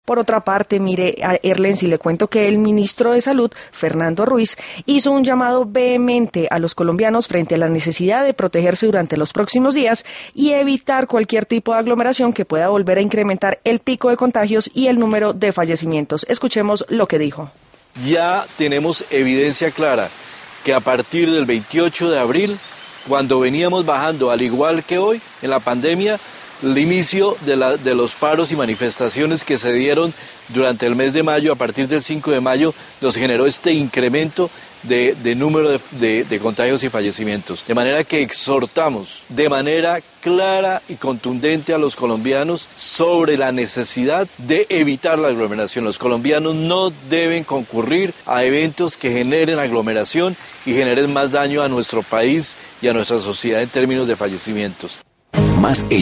Por otra parte, mire, a Erlensi, le cuento que el ministro de Salud, Fernando Ruiz, hizo un llamado vehemente a los colombianos frente a la necesidad de protegerse durante los próximos días y evitar cualquier tipo de aglomeración que pueda volver a incrementar el pico de contagios y el número de fallecimientos. Escuchemos lo que dijo. Ya tenemos evidencia clara que a partir del 28 de abril, cuando veníamos bajando, al igual que hoy, en la pandemia, el inicio de los paros y manifestaciones que se dieron durante el mes de mayo, a partir del 5 de mayo, nos generó este incremento de número de contagios y fallecimientos. De manera que exhortamos de manera clara y contundente a los colombianos sobre la necesidad de evitar la aglomeración. Los colombianos no deben concurrir a eventos que generen aglomeración y generen más daño a nuestro país y a nuestra sociedad en términos de fallecimientos. Más